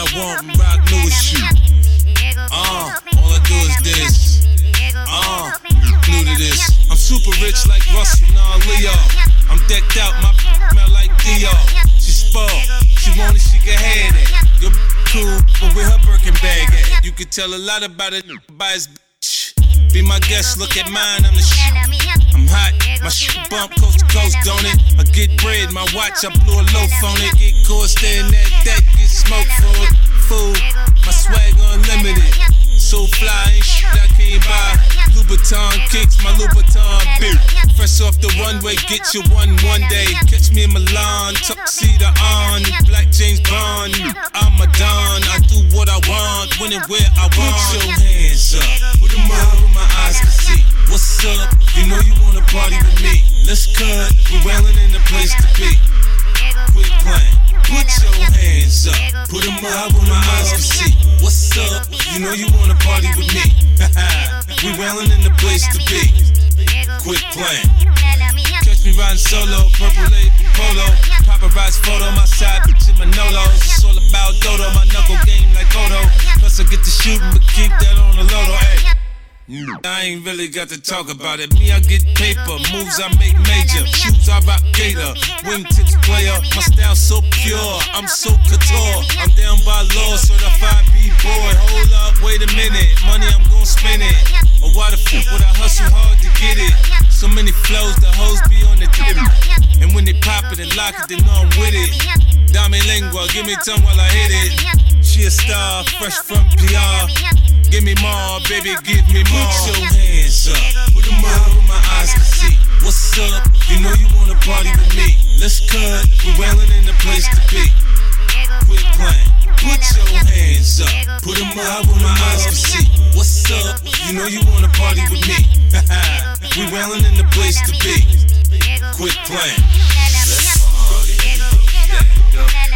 I want and rock new shit. All I do is this. New to this. I'm super rich like Russell, nah, Leo. I'm decked out, my smell like Dior. She spoiled, she want it, she can have it. You're cool, but with her Birkin bag at. You could tell a lot about it by his bitch. Be my guest, look at mine, I'm the shit. I'm hot, my shit bump coast to coast, don't it? I get bread, my watch, I blew a loaf on it. Get caught staring at that, get smoke for it. Fool, my swag unlimited. So fly, ain't shit I can't buy. Louboutin kicks, my Louboutin beat. Fresh off the runway, get you one day. Catch me in Milan, tuxedo on. Black James Bond, I'm a Don. I do what I want, when and where I want. Put your hands up, put them up where my eyes can see. What's up? You know you wanna party with me. Let's cut, we're wailing in the place to be. Quit playing, put your hands up. Put them up where my eyes can see. What's up? You know you wanna party with me. We wailing in the place to be. Quit playing. Catch me riding solo, purple label polo. Paparazzi photo, my side bitch in my Nolos. It's all about Dodo, my knuckle game like Odo. Plus I get to shooting, but keep that on the lodo. Ay. I ain't really got to talk about it. Me, I get paper, moves I make major. Shoes I rock Gator, wingtips player. My style so pure, I'm so couture. I'm down by law, certified B-boy. Hold up, wait a minute, money I'm gon' spend it. Or why the fuck would I hustle hard to get it? So many flows, the hoes be on the dip. And when they pop it and lock it, they know I'm with it. Dame lingua, give me tongue while I hit it. She a star, fresh from PR. Give me more, baby, give me more. Put your hands up, put them up where my eyes can see. What's up? You know you wanna party with me. Let's cut, we're wailing in the place to be. Quit playing, put your hands up. Put them up where my eyes can see. What's up? You know you wanna party with me. We wailing in the place to be. Quit playing. Let's party, stand up.